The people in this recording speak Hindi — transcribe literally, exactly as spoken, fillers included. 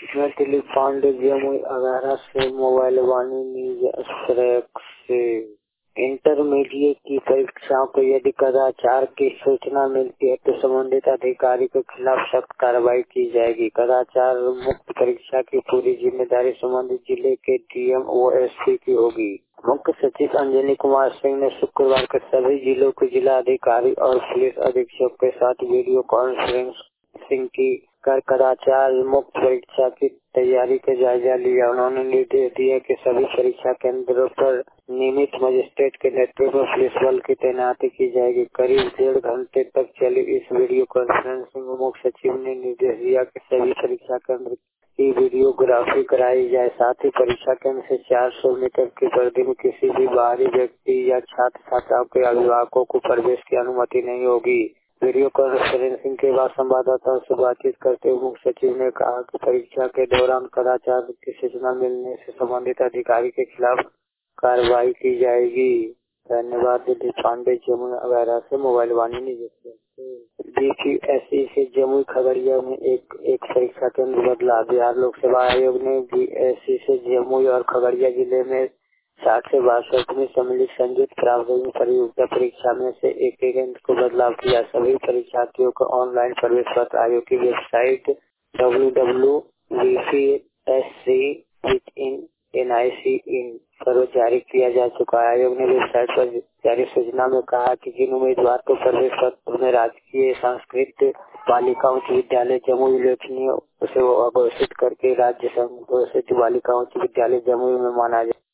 मैं दिलीप पांडे जमुई अगारा से मोबाइल वाणी न्यूज एक्सप्रेस से इंटरमीडिएट की परीक्षाओं को यदि कदाचार की सूचना मिलती है तो संबंधित अधिकारी के खिलाफ सख्त कार्रवाई की जाएगी। कदाचार मुक्त परीक्षा की पूरी जिम्मेदारी संबंधित जिले के डीएम व एसपी की होगी। मुख्य सचिव अंजनी कुमार सिंह ने शुक्रवार को सभी जिलों के जिला अधिकारी और पुलिस अधीक्षक के साथ वीडियो कॉन्फ्रेंसिंग की कर कदाचार मुक्त परीक्षा की तैयारी का जायजा लिया। उन्होंने निर्देश दिया कि सभी परीक्षा केंद्रों पर नियमित मजिस्ट्रेट के नेतृत्व में पुलिस बल की तैनाती की जाएगी। करीब डेढ़ घंटे तक चली इस वीडियो कॉन्फ्रेंसिंग में मुख्य सचिव ने निर्देश दिया कि सभी परीक्षा केंद्र की वीडियोग्राफी कराई जाए। साथ ही परीक्षा केंद्र से चार सौ मीटर की परिधि में किसी भी बाहरी व्यक्ति या छात्र छात्राओं के अभिभावकों को प्रवेश की अनुमति नहीं होगी। वीडियो कॉन्फ्रेंसिंग के बाद संवाददाताओं से बातचीत करते हुए मुख्य सचिव ने कहा कि परीक्षा के दौरान कदाचार की सूचना मिलने से संबंधित अधिकारी के खिलाफ कार्रवाई की जाएगी। धन्यवाद। दिलीप पांडे जमुई अगारा से मोबाइल वाणी न्यूज। बीपीएससी से जमुई खगड़िया में एक एक परीक्षा केंद्र बदला। बिहार लोक सेवा आयोग ने बीपीएससी से जमुई और खगड़िया जिले में साठ से बासठ में सम्मिलित संयुक्त प्रारंभिक प्रतियोगिता परीक्षा में से एक केंद्र को बदलाव किया। सभी परीक्षार्थियों को ऑनलाइन प्रवेश पत्र आयोग की website W W W B P S C with in N I C in पर जारी किया जा चुका है। आयोग ने वेबसाइट पर जारी सूचना में कहा कि जिन उम्मीदवार को प्रवेश पत्र में राजकीय संस्कृत बालिका उच्च विद्यालय जमुई उल्लेखनीय उसे घोषित करके राज्य संघोषित बालिका उच्च विद्यालय जमुई में माना जाए।